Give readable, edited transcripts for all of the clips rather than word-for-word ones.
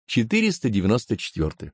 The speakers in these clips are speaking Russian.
494.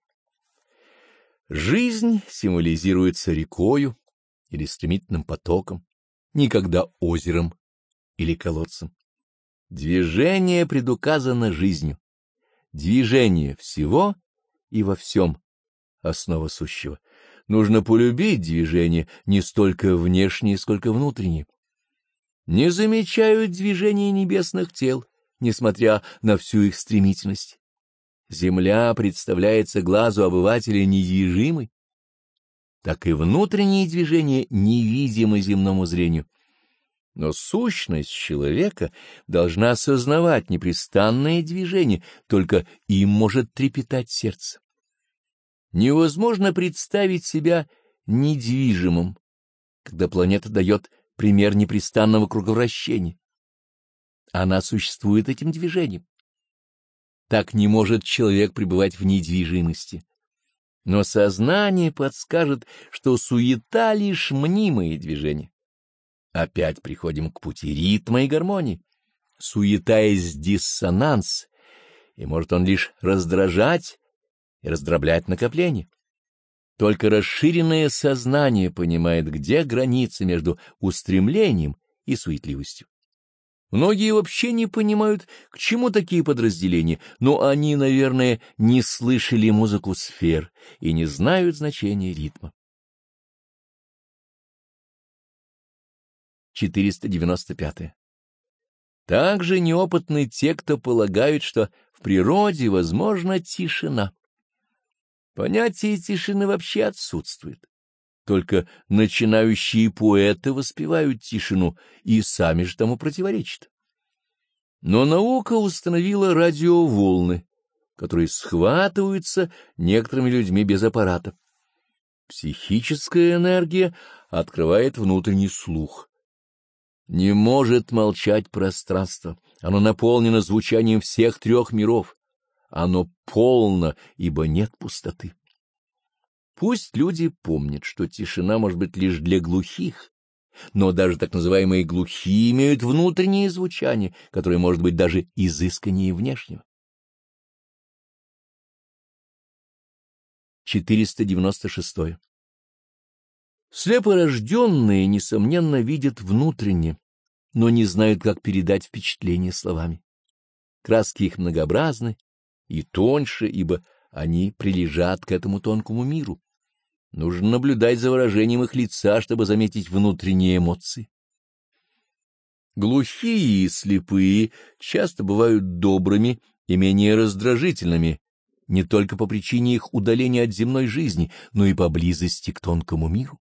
Жизнь символизируется рекою или стремительным потоком, никогда озером или колодцем. Движение предуказано жизнью. Движение всего и во всем — основа сущего. Нужно полюбить движение не столько внешнее, сколько внутреннее. Не замечают движения небесных тел, несмотря на всю их стремительность. Земля представляется глазу обывателя недвижимой, так и внутренние движения невидимы земному зрению. Но сущность человека должна осознавать непрестанное движение, только им может трепетать сердце. Невозможно представить себя недвижимым, когда планета дает пример непрестанного круговращения. Она существует этим движением. Так не может человек пребывать в недвижимости. Но сознание подскажет, что суета — лишь мнимые движения. Опять приходим к пути ритма и гармонии. Суета есть диссонанс, и может он лишь раздражать и раздроблять накопление. Только расширенное сознание понимает, где граница между устремлением и суетливостью. Многие вообще не понимают, к чему такие подразделения, но они, наверное, не слышали музыку сфер и не знают значения ритма. 495. Также неопытны те, кто полагают, что в природе возможна тишина. Понятие тишины вообще отсутствует. Только начинающие поэты воспевают тишину и сами же тому противоречат. Но наука установила радиоволны, которые схватываются некоторыми людьми без аппарата. Психическая энергия открывает внутренний слух. Не может молчать пространство, оно наполнено звучанием всех трех миров. Оно полно, ибо нет пустоты. Пусть люди помнят, что тишина может быть лишь для глухих, но даже так называемые глухие имеют внутреннее звучание, которое может быть даже изысканнее внешнего. 496. Слепорожденные, несомненно, видят внутренне, но не знают, как передать впечатление словами. Краски их многообразны и тоньше, ибо они прилежат к этому тонкому миру. Нужно наблюдать за выражением их лица, чтобы заметить внутренние эмоции. Глухие и слепые часто бывают добрыми и менее раздражительными, не только по причине их удаления от земной жизни, но и по близости к тонкому миру.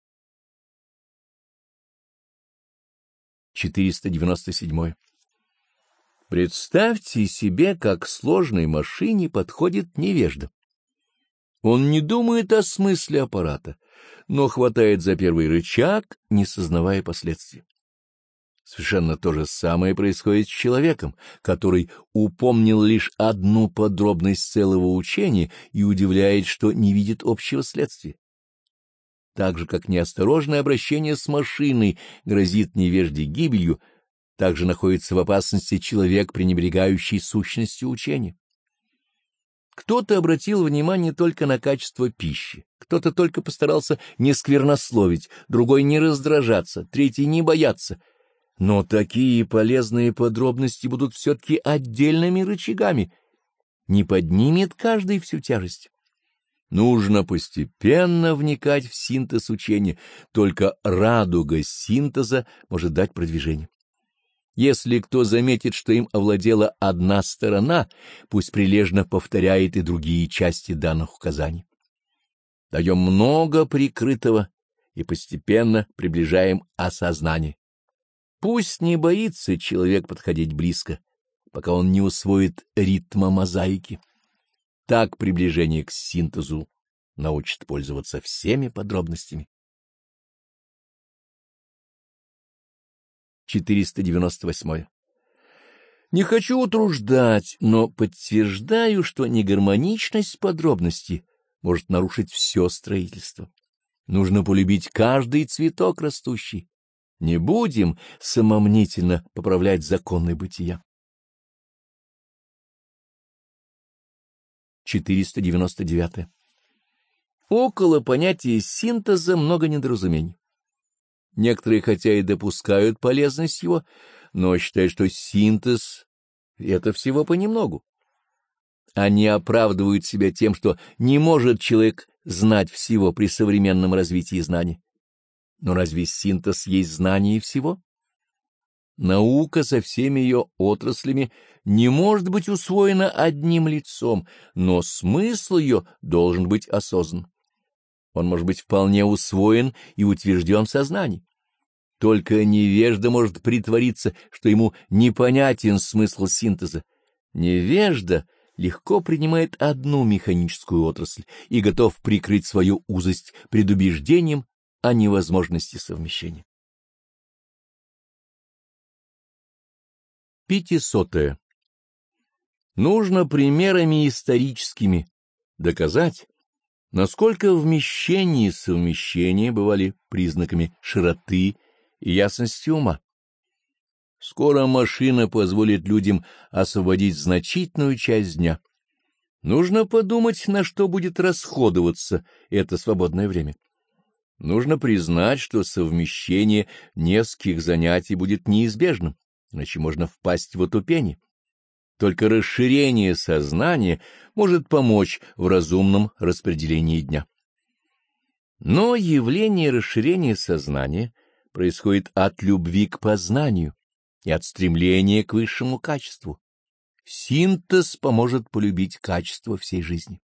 497. Представьте себе, как к сложной машине подходит невежда. Он не думает о смысле аппарата, но хватает за первый рычаг, не сознавая последствий. Совершенно то же самое происходит с человеком, который упомнил лишь одну подробность целого учения и удивляет, что не видит общего следствия. Так же, как неосторожное обращение с машиной грозит невежде гибелью, так же находится в опасности человек, пренебрегающий сущностью учения. Кто-то обратил внимание только на качество пищи, кто-то только постарался не сквернословить, другой не раздражаться, третий не бояться. Но такие полезные подробности будут все-таки отдельными рычагами. Не поднимет каждый всю тяжесть. Нужно постепенно вникать в синтез учения, только радуга синтеза может дать продвижение. Если кто заметит, что им овладела одна сторона, пусть прилежно повторяет и другие части данных указаний. Даем много прикрытого и постепенно приближаем осознание. Пусть не боится человек подходить близко, пока он не усвоит ритма мозаики. Так приближение к синтезу научит пользоваться всеми подробностями. 498. Не хочу утруждать, но подтверждаю, что негармоничность подробностей может нарушить все строительство. Нужно полюбить каждый цветок растущий. Не будем самомнительно поправлять законы бытия. 499. Около понятия синтеза много недоразумений. Некоторые хотя и допускают полезность его, но считают, что синтез — это всего понемногу. Они оправдывают себя тем, что не может человек знать всего при современном развитии знаний. Но разве синтез есть знание всего? Наука со всеми ее отраслями не может быть усвоена одним лицом, но смысл ее должен быть осознан. Он может быть вполне усвоен и утвержден в сознании. Только невежда может притвориться, что ему непонятен смысл синтеза. Невежда легко принимает одну механическую отрасль и готов прикрыть свою узость предубеждением о невозможности совмещения. 500. Нужно примерами историческими доказать, насколько вмещение и совмещение бывали признаками широты и ясности ума. Скоро машина позволит людям освободить значительную часть дня. Нужно подумать, на что будет расходоваться это свободное время. Нужно признать, что совмещение нескольких занятий будет неизбежным, иначе можно впасть в отупение. Только расширение сознания может помочь в разумном распределении дня. Но явление расширения сознания происходит от любви к познанию и от стремления к высшему качеству. Синтез поможет полюбить качество всей жизни.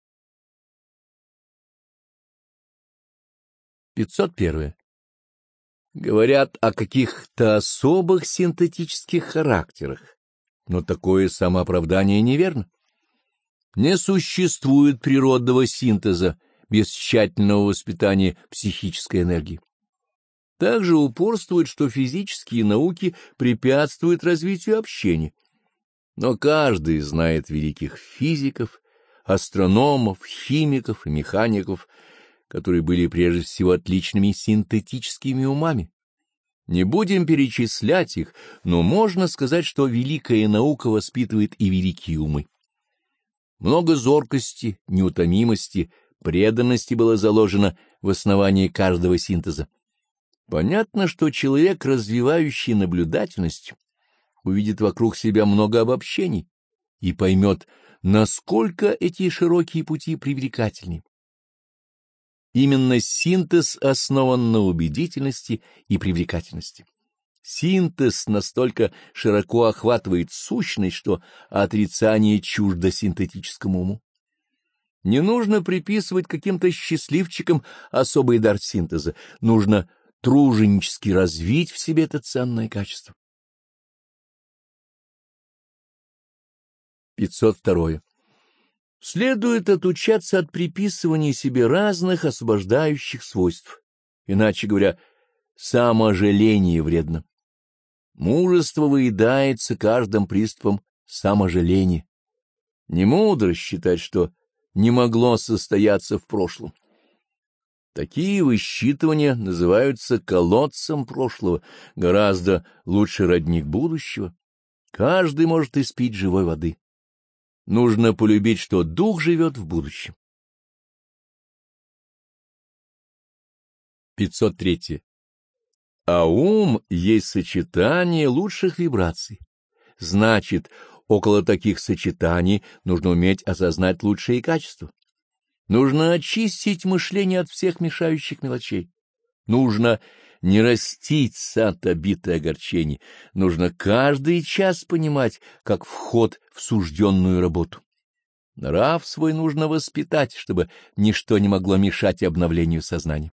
501. Говорят о каких-то особых синтетических характерах, но такое самооправдание неверно. Не существует природного синтеза без тщательного воспитания психической энергии. Также упорствует, что физические науки препятствуют развитию общения. Но каждый знает великих физиков, астрономов, химиков и механиков, которые были прежде всего отличными синтетическими умами. Не будем перечислять их, но можно сказать, что великая наука воспитывает и великие умы. Много зоркости, неутомимости, преданности было заложено в основании каждого синтеза. Понятно, что человек, развивающий наблюдательность, увидит вокруг себя много обобщений и поймет, насколько эти широкие пути привлекательны. Именно синтез основан на убедительности и привлекательности. Синтез настолько широко охватывает сущность, что отрицание чуждо синтетическому уму. Не нужно приписывать каким-то счастливчикам особый дар синтеза, нужно труженически развить в себе это ценное качество. 502. Следует отучаться от приписывания себе разных освобождающих свойств. Иначе говоря, саможаление вредно. Мужество выедается каждым приступом саможаления. Не мудро считать, что не могло состояться в прошлом. Такие высчитывания называются колодцем прошлого, гораздо лучше родник будущего. Каждый может испить живой воды. Нужно полюбить, что дух живет в будущем. 503. А ум есть сочетание лучших вибраций. Значит, около таких сочетаний нужно уметь осознать лучшие качества. Нужно очистить мышление от всех мешающих мелочей. Нужно не растить сад обитый огорчений. Нужно каждый час понимать, как вход в сужденную работу. Нрав свой нужно воспитать, чтобы ничто не могло мешать обновлению сознания.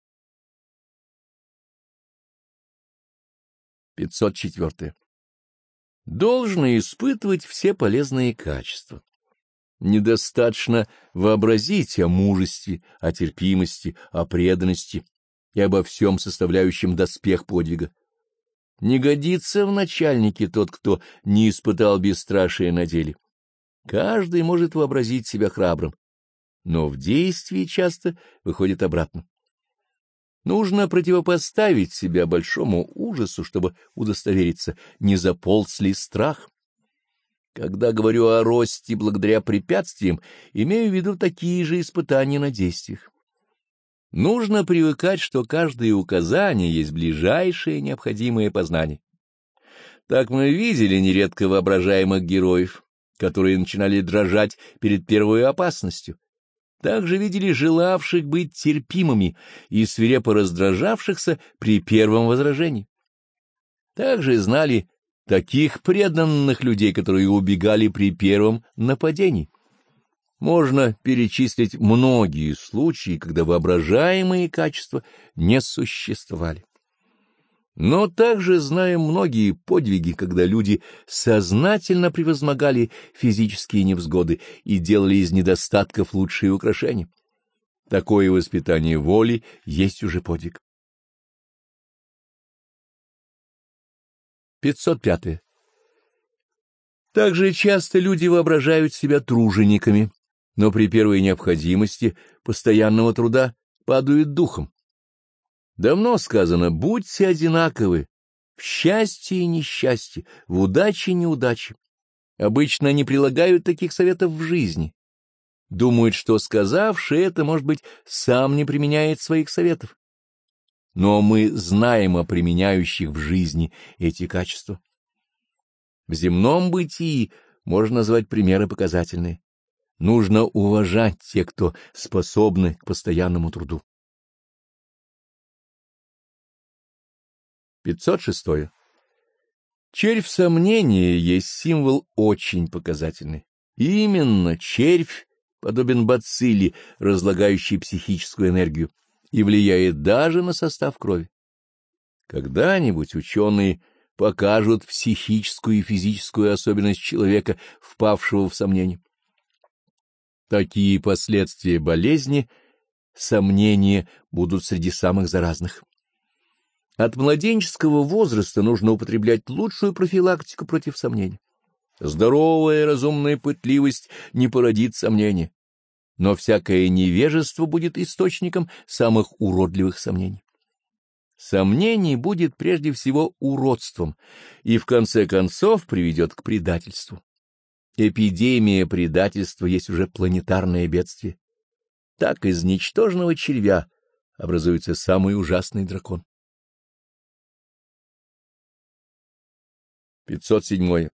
504. Должно испытывать все полезные качества. Недостаточно вообразить о мужестве, о терпимости, о преданности и обо всем составляющем доспех подвига. Не годится в начальнике тот, кто не испытал бесстрашия на деле. Каждый может вообразить себя храбрым, но в действии часто выходит обратно. Нужно противопоставить себя большому ужасу, чтобы удостовериться, не заполз ли страх. Когда говорю о росте благодаря препятствиям, имею в виду такие же испытания на действиях. Нужно привыкать, что каждое указание есть ближайшее необходимое познание. Так мы видели нередко воображаемых героев, которые начинали дрожать перед первой опасностью. Также видели желавших быть терпимыми и свирепо раздражавшихся при первом возражении. Также знали таких преданных людей, которые убегали при первом нападении. Можно перечислить многие случаи, когда воображаемые качества не существовали. Но также знаем многие подвиги, когда люди сознательно превозмогали физические невзгоды и делали из недостатков лучшие украшения. Такое воспитание воли есть уже подвиг. 505. Также часто люди воображают себя тружениками, но при первой необходимости постоянного труда падают духом. Давно сказано: будьте одинаковы в счастье и несчастье, в удаче и неудаче. Обычно не прилагают таких советов в жизни. Думают, что сказавший это, может быть, сам не применяет своих советов. Но мы знаем о применяющих в жизни эти качества. В земном бытии можно назвать примеры показательные. Нужно уважать тех, кто способны к постоянному труду. 506. Червь сомнения есть символ очень показательный. Именно червь подобен бацилле, разлагающей психическую энергию, и влияет даже на состав крови. Когда-нибудь ученые покажут психическую и физическую особенность человека, впавшего в сомнение. Такие последствия болезни, сомнения, будут среди самых заразных. От младенческого возраста нужно употреблять лучшую профилактику против сомнений. Здоровая разумная пытливость не породит сомнения, но всякое невежество будет источником самых уродливых сомнений. Сомнение будет прежде всего уродством и в конце концов приведет к предательству. Эпидемия предательства есть уже планетарное бедствие. Так из ничтожного червя образуется самый ужасный дракон. 507.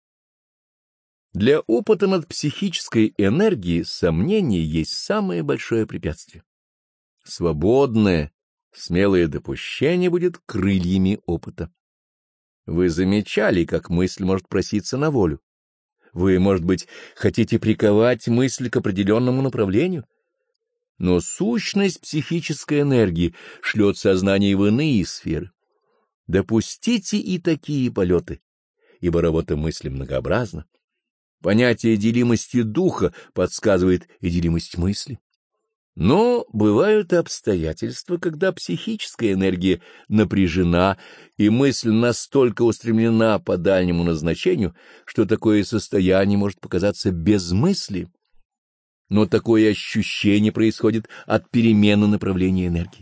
Для опыта над психической энергией сомнение есть самое большое препятствие. Свободное, смелое допущение будет крыльями опыта. Вы замечали, как мысль может проситься на волю? Вы, может быть, хотите приковать мысль к определенному направлению? Но сущность психической энергии шлет сознание в иные сферы. Допустите и такие полеты, ибо работа мысли многообразна. Понятие делимости духа подсказывает и делимость мысли. Но бывают обстоятельства, когда психическая энергия напряжена, и мысль настолько устремлена по дальнему назначению, что такое состояние может показаться безмыслием. Но такое ощущение происходит от перемены направления энергии.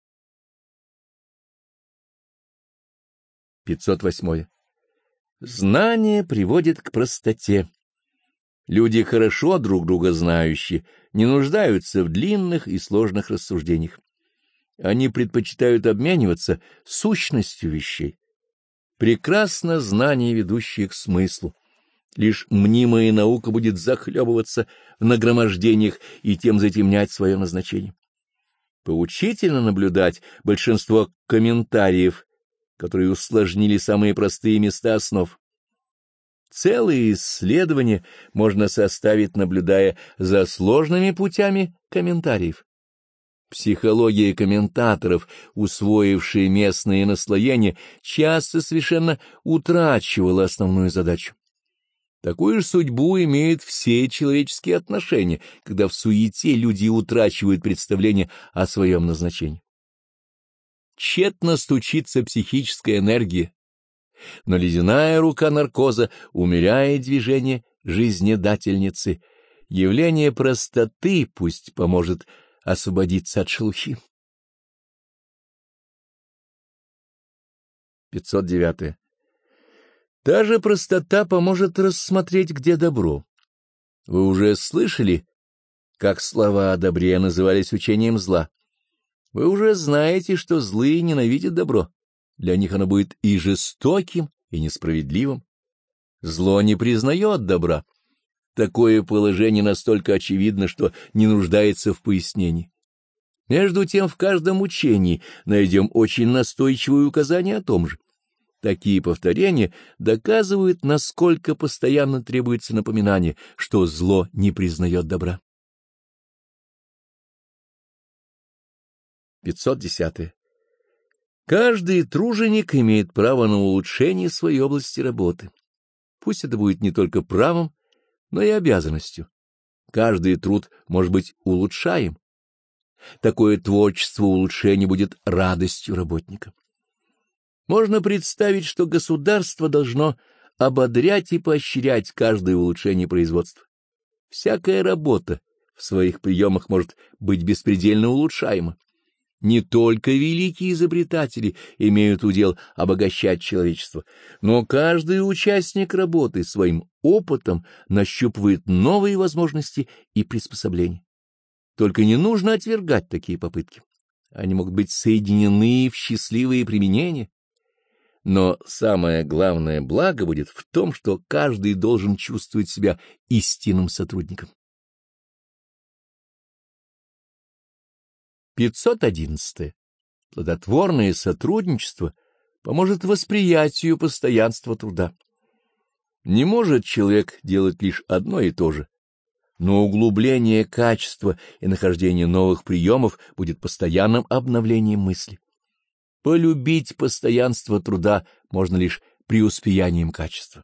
508. Знание приводит к простоте. Люди, хорошо друг друга знающие, не нуждаются в длинных и сложных рассуждениях. Они предпочитают обмениваться сущностью вещей. Прекрасно знание, ведущее к смыслу. Лишь мнимая наука будет захлебываться в нагромождениях и тем затемнять свое назначение. Поучительно наблюдать большинство комментариев, которые усложнили самые простые места основ. Целые исследования можно составить, наблюдая за сложными путями комментариев. Психология комментаторов, усвоившие местные наслоения, часто совершенно утрачивала основную задачу. Такую же судьбу имеют все человеческие отношения, когда в суете люди утрачивают представление о своем назначении. Тщетно стучится психическая энергия, но ледяная рука наркоза умеряет движение жизнедательницы. Явление простоты пусть поможет освободиться от шелухи. 509. Та же простота поможет рассмотреть, где добро. Вы уже слышали, как слова о добре назывались учением зла? Вы уже знаете, что злые ненавидят добро. Для них оно будет и жестоким, и несправедливым. Зло не признает добра. Такое положение настолько очевидно, что не нуждается в пояснении. Между тем, в каждом учении найдем очень настойчивое указание о том же. Такие повторения доказывают, насколько постоянно требуется напоминание, что зло не признает добра. 510. Каждый труженик имеет право на улучшение своей области работы. Пусть это будет не только правом, но и обязанностью. Каждый труд может быть улучшаем. Такое творчество улучшения будет радостью работника. Можно представить, что государство должно ободрять и поощрять каждое улучшение производства. Всякая работа в своих приемах может быть беспредельно улучшаема. Не только великие изобретатели имеют удел обогащать человечество, но каждый участник работы своим опытом нащупывает новые возможности и приспособления. Только не нужно отвергать такие попытки. Они могут быть соединены в счастливые применения. Но самое главное благо будет в том, что каждый должен чувствовать себя истинным сотрудником. 511. Плодотворное сотрудничество поможет восприятию постоянства труда. Не может человек делать лишь одно и то же, но углубление качества и нахождение новых приемов будет постоянным обновлением мысли. Полюбить постоянство труда можно лишь преуспеянием качества.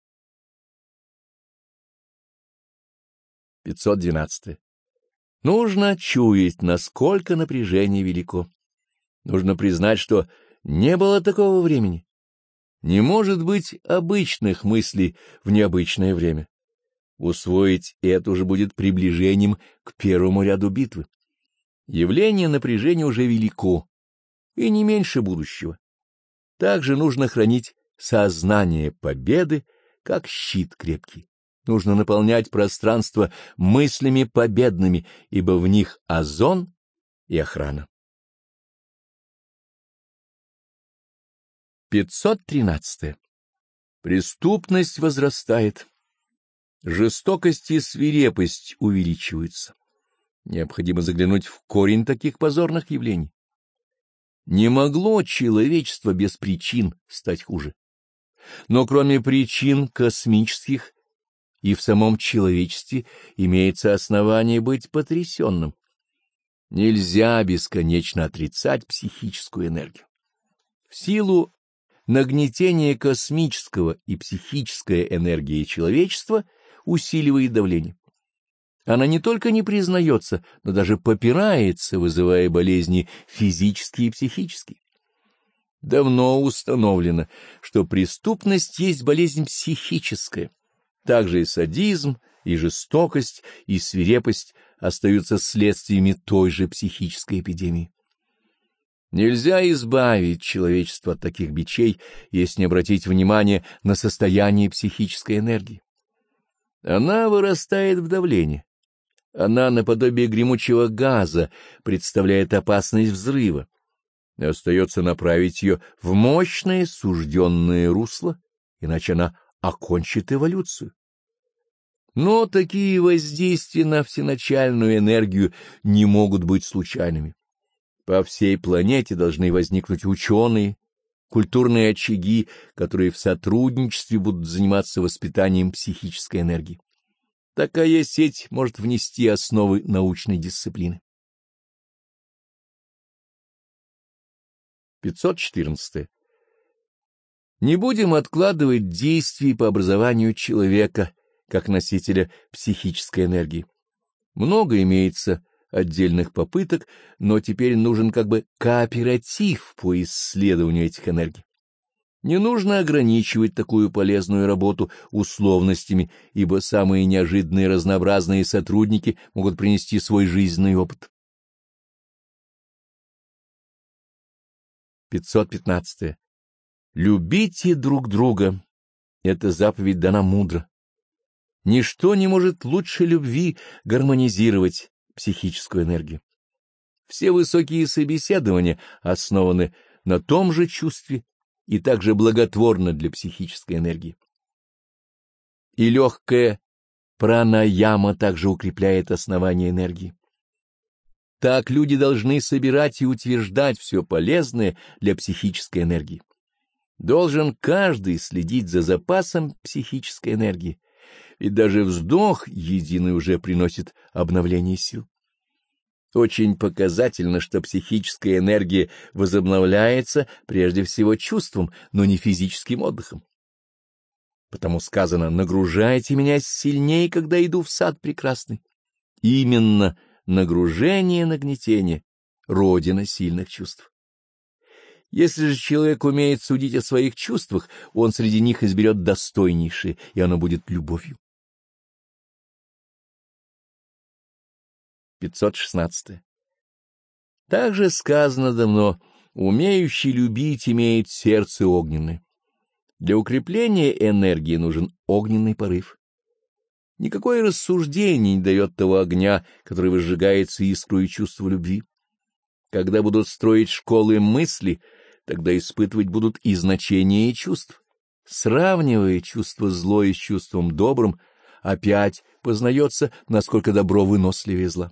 512. Нужно чуять, насколько напряжение велико. Нужно признать, что не было такого времени. Не может быть обычных мыслей в необычное время. Усвоить это уже будет приближением к первому ряду битвы. Явление напряжения уже велико, и не меньше будущего. Также нужно хранить сознание победы, как щит крепкий. Нужно наполнять пространство мыслями победными, ибо в них озон и охрана. 513. Преступность возрастает. Жестокость и свирепость увеличиваются. Необходимо заглянуть в корень таких позорных явлений. Не могло человечество без причин стать хуже. Но кроме причин космических и в самом человечестве имеется основание быть потрясенным. Нельзя бесконечно отрицать психическую энергию. В силу нагнетения космического и психическая энергия человечества усиливает давление. Она не только не признается, но даже попирается, вызывая болезни физические и психические. Давно установлено, что преступность есть болезнь психическая. Также и садизм, и жестокость, и свирепость остаются следствиями той же психической эпидемии. Нельзя избавить человечество от таких бичей, если не обратить внимание на состояние психической энергии. Она вырастает в давлении. Она, наподобие гремучего газа, представляет опасность взрыва. Остается направить ее в мощное сужденное русло, иначе она окончит эволюцию. Но такие воздействия на всеначальную энергию не могут быть случайными. По всей планете должны возникнуть ученые, культурные очаги, которые в сотрудничестве будут заниматься воспитанием психической энергии. Такая сеть может внести основы научной дисциплины. 514. Не будем откладывать действий по образованию человека как носителя психической энергии. Много имеется отдельных попыток, но теперь нужен как бы кооператив по исследованию этих энергий. Не нужно ограничивать такую полезную работу условностями, ибо самые неожиданные разнообразные сотрудники могут принести свой жизненный опыт. 515. Любите друг друга, Эта заповедь дана мудро. Ничто не может лучше любви гармонизировать психическую энергию. Все высокие собеседования основаны на том же чувстве и также благотворны для психической энергии. И легкая пранаяма также укрепляет основание энергии. Так люди должны собирать и утверждать все полезное для психической энергии. Должен каждый следить за запасом психической энергии, ведь даже вздох единый уже приносит обновление сил. Очень показательно, что психическая энергия возобновляется прежде всего чувством, но не физическим отдыхом. Потому сказано: «Нагружайте меня сильнее, когда иду в сад прекрасный». Именно нагружение, нагнетение — родина сильных чувств. Если же человек умеет судить о своих чувствах, он среди них изберет достойнейшее, и оно будет любовью. 516. Также сказано давно: умеющий любить имеет сердце огненное. Для укрепления энергии нужен огненный порыв. Никакое рассуждение не дает того огня, который возжигается искрой чувства любви. Когда будут строить школы мысли, тогда испытывать будут и значение чувств. Сравнивая чувство злое с чувством добрым, опять познается, насколько добро выносливее зла.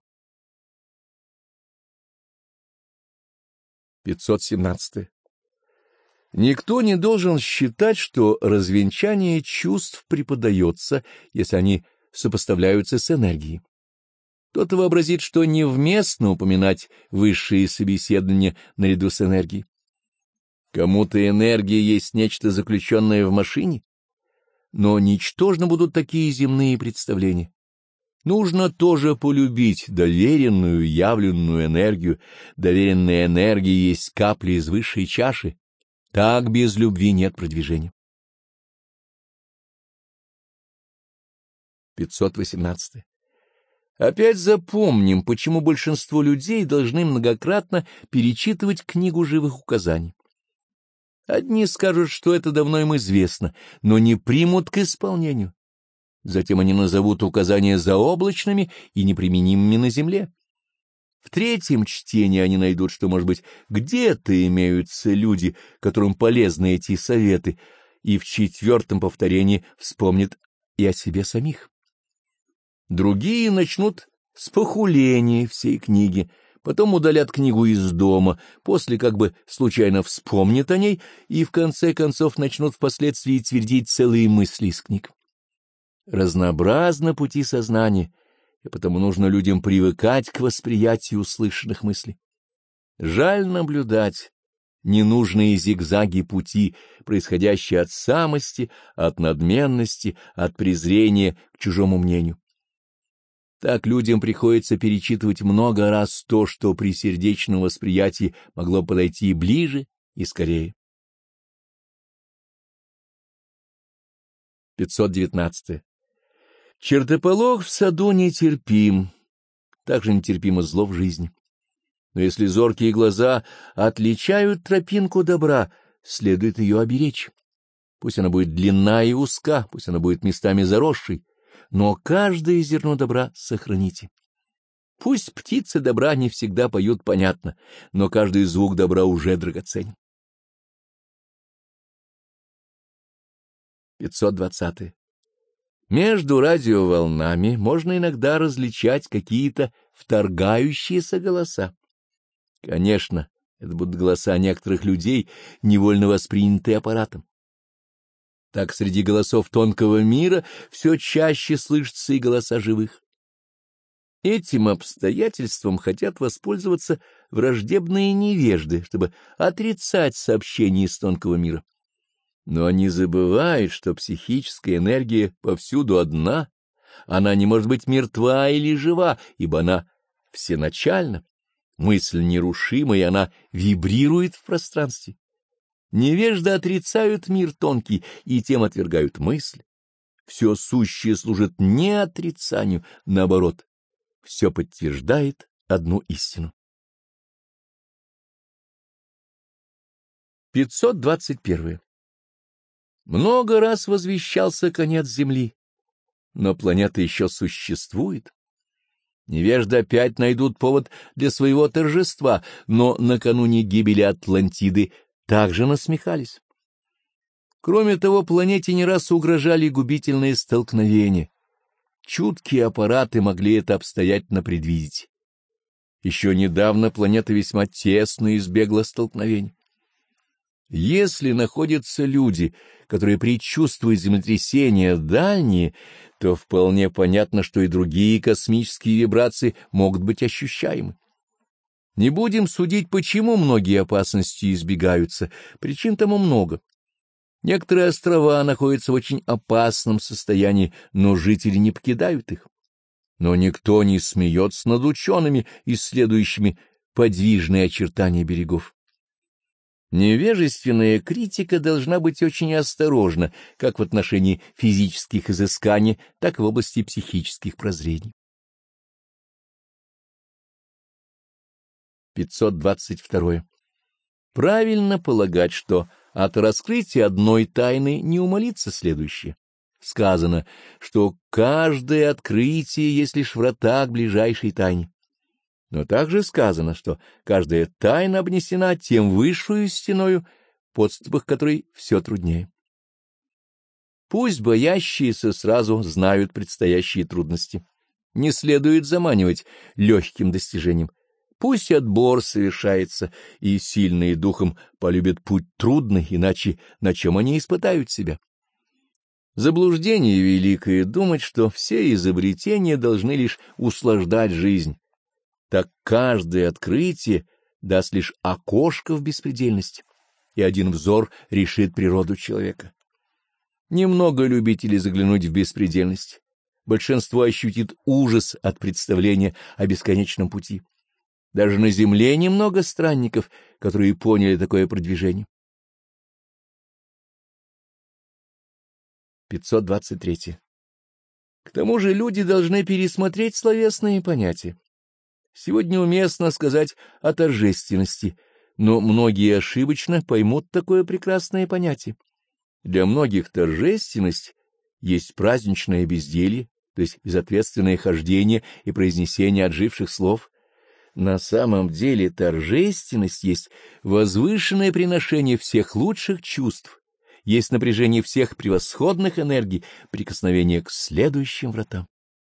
517. Никто не должен считать, что развенчание чувств преподается, если они сопоставляются с энергией. Кто-то вообразит, что невместно упоминать высшие собеседования наряду с энергией. Кому-то энергия есть нечто заключенное в машине, но ничтожно будут такие земные представления. Нужно тоже полюбить доверенную, явленную энергию. Доверенная энергия есть капли из высшей чаши. Так без любви нет продвижения. 518. Опять запомним, почему большинство людей должны многократно перечитывать книгу живых указаний. Одни скажут, что это давно им известно, но не примут к исполнению. Затем они назовут указания заоблачными и неприменимыми на земле. В третьем чтении они найдут, что, может быть, где-то имеются люди, которым полезны эти советы, и в четвертом повторении вспомнят и о себе самих. Другие начнут с похуления всей книги, потом удалят книгу из дома, после как бы случайно вспомнят о ней и в конце концов начнут впоследствии твердить целые мысли из книг. Разнообразны пути сознания, и потому нужно людям привыкать к восприятию услышанных мыслей. Жаль наблюдать ненужные зигзаги пути, происходящие от самости, от надменности, от презрения к чужому мнению. Так людям приходится перечитывать много раз то, что при сердечном восприятии могло подойти ближе и скорее. 519. Чертополох в саду нетерпим, так же нетерпимо зло в жизни. Но если зоркие глаза отличают тропинку добра, следует ее оберечь. Пусть она будет длинна и узка, пусть она будет местами заросшей, но каждое зерно добра сохраните. Пусть птицы добра не всегда поют понятно, но каждый звук добра уже драгоценен. 520. Между радиоволнами можно иногда различать какие-то вторгающиеся голоса. Конечно, это будут голоса некоторых людей, невольно воспринятые аппаратом. Так среди голосов тонкого мира все чаще слышатся и голоса живых. Этим обстоятельством хотят воспользоваться враждебные невежды, чтобы отрицать сообщения из тонкого мира. Но они забывают, что психическая энергия повсюду одна, она не может быть мертва или жива, ибо она всеначальна, мысль нерушима, и она вибрирует в пространстве. Невежды отрицают мир тонкий и тем отвергают мысль. Все сущее служит не отрицанию, наоборот, все подтверждает одну истину. 521. Много раз возвещался конец Земли, но планета еще существует. Невежды опять найдут повод для своего торжества, но накануне гибели Атлантиды также насмехались. Кроме того, планете не раз угрожали губительные столкновения. Чуткие аппараты могли это обстоятельно предвидеть. Еще недавно планета весьма тесно избегла столкновений. Если находятся люди, которые предчувствуют землетрясения дальние, то вполне понятно, что и другие космические вибрации могут быть ощущаемы. Не будем судить, почему многие опасности избегаются, причин тому много. Некоторые острова находятся в очень опасном состоянии, но жители не покидают их. Но никто не смеется над учеными, исследующими подвижные очертания берегов. Невежественная критика должна быть очень осторожна, как в отношении физических изысканий, так и в области психических прозрений. 522. Правильно полагать, что от раскрытия одной тайны не умалится следующее. Сказано, что каждое открытие есть лишь врата к ближайшей тайне. Но также сказано, что каждая тайна обнесена тем высшую стеною, подступах которой все труднее. Пусть боящиеся сразу знают предстоящие трудности. Не следует заманивать легким достижением. Пусть отбор совершается, и сильные духом полюбят путь трудный, иначе на чем они испытают себя? Заблуждение великое думать, что все изобретения должны лишь услаждать жизнь. Так каждое открытие даст лишь окошко в беспредельность, и один взор решит природу человека. Немного любителей заглянуть в беспредельность. Большинство ощутит ужас от представления о бесконечном пути. Даже на земле немного странников, которые поняли такое продвижение. 523. К тому же люди должны пересмотреть словесные понятия. Сегодня уместно сказать о торжественности, но многие ошибочно поймут такое прекрасное понятие. Для многих торжественность есть праздничное безделье, то есть безответственное хождение и произнесение отживших слов. На самом деле торжественность есть возвышенное приношение всех лучших чувств, есть напряжение всех превосходных энергий, прикосновение к следующим вратам.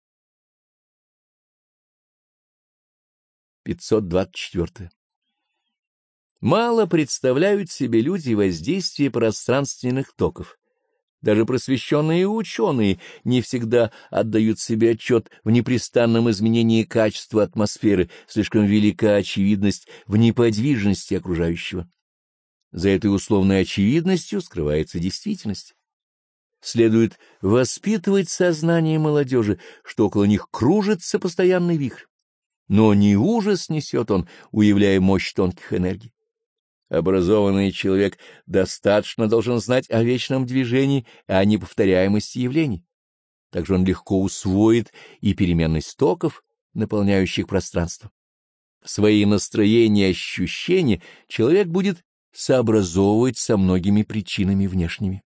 524. Мало представляют себе люди воздействие пространственных токов. Даже просвещенные ученые не всегда отдают себе отчет в непрестанном изменении качества атмосферы, слишком велика очевидность в неподвижности окружающего. За этой условной очевидностью скрывается действительность. Следует воспитывать сознание молодежи, что около них кружится постоянный вихрь. Но не ужас несет он, уявляя мощь тонких энергий. Образованный человек достаточно должен знать о вечном движении и о неповторяемости явлений. Также он легко усвоит и переменность токов, наполняющих пространство. Свои настроения и ощущения человек будет сообразовывать со многими причинами внешними.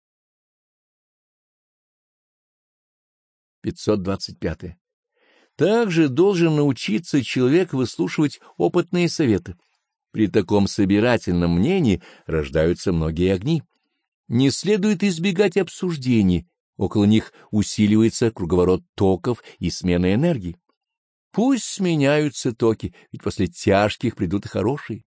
525. Также должен научиться человек выслушивать опытные советы. При таком собирательном мнении рождаются многие огни. Не следует избегать обсуждений, около них усиливается круговорот токов и смена энергии. Пусть сменяются токи, ведь после тяжких придут и хорошие.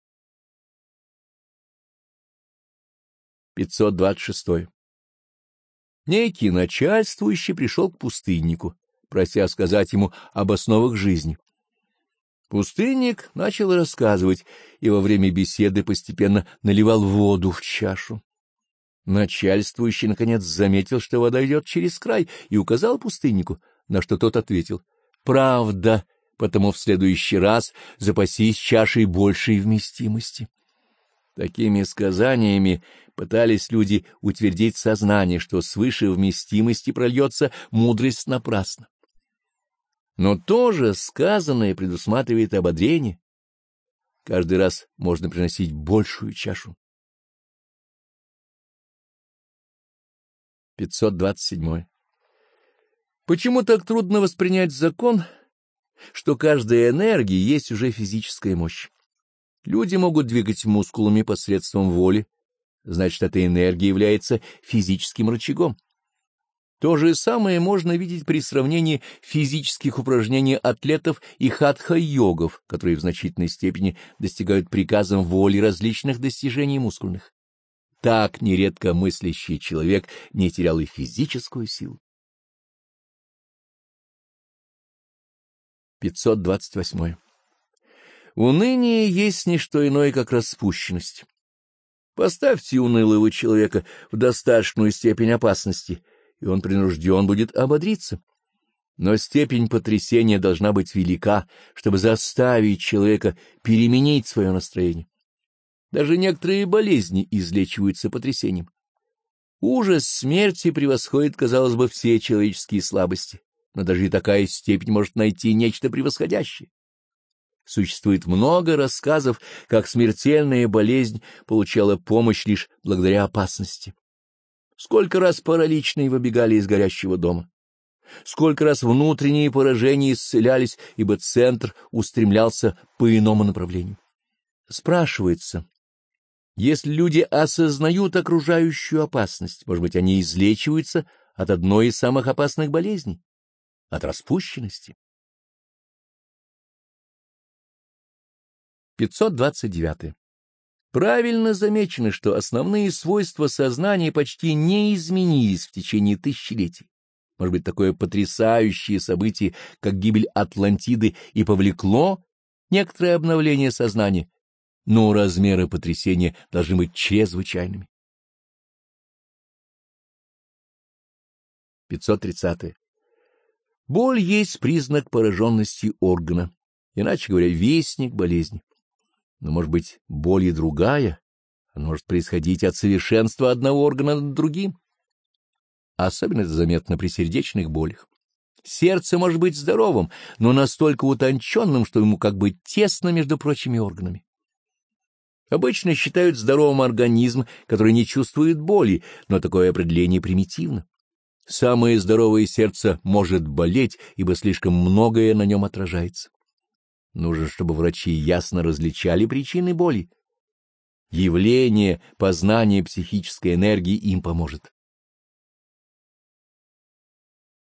526. Некий начальствующий пришел к пустыннику, прося сказать ему об основах жизни. Пустынник начал рассказывать, и во время беседы постепенно наливал воду в чашу. Начальствующий, наконец, заметил, что вода идет через край, и указал пустыннику, на что тот ответил: «Правда, потому в следующий раз запасись чашей большей вместимости». Такими сказаниями пытались люди утвердить сознание, что свыше вместимости прольется мудрость напрасно. Но тоже сказанное предусматривает ободрение. Каждый раз можно приносить большую чашу. 527. Почему так трудно воспринять закон, что каждая энергия есть уже физическая мощь? Люди могут двигать мускулами посредством воли, значит, эта энергия является физическим рычагом. То же самое можно видеть при сравнении физических упражнений атлетов и хатха-йогов, которые в значительной степени достигают приказом воли различных достижений мускульных. Так нередко мыслящий человек не терял и физическую силу. 528. Уныние есть не что иное, как распущенность. Поставьте унылого человека в достаточную степень опасности, и он принужден будет ободриться. Но степень потрясения должна быть велика, чтобы заставить человека переменить свое настроение. Даже некоторые болезни излечиваются потрясением. Ужас смерти превосходит, казалось бы, все человеческие слабости, но даже и такая степень может найти нечто превосходящее. Существует много рассказов, как смертельная болезнь получала помощь лишь благодаря опасности. Сколько раз параличные выбегали из горящего дома, сколько раз внутренние поражения исцелялись, ибо центр устремлялся по иному направлению. Спрашивается, если люди осознают окружающую опасность, может быть, они излечиваются от одной из самых опасных болезней — от распущенности. 529. Правильно замечено, что основные свойства сознания почти не изменились в течение тысячелетий. Может быть, такое потрясающее событие, как гибель Атлантиды, и повлекло некоторое обновление сознания, но размеры потрясения должны быть чрезвычайными. 530. Боль есть признак пораженности органа, иначе говоря, вестник болезни. Но, может быть, боль и другая, она может происходить от совершенства одного органа над другим. Особенно это заметно при сердечных болях. Сердце может быть здоровым, но настолько утонченным, что ему как бы тесно между прочими органами. Обычно считают здоровым организм, который не чувствует боли, но такое определение примитивно. Самое здоровое сердце может болеть, ибо слишком многое на нем отражается. Нужно, чтобы врачи ясно различали причины боли. Явление познания психической энергии им поможет.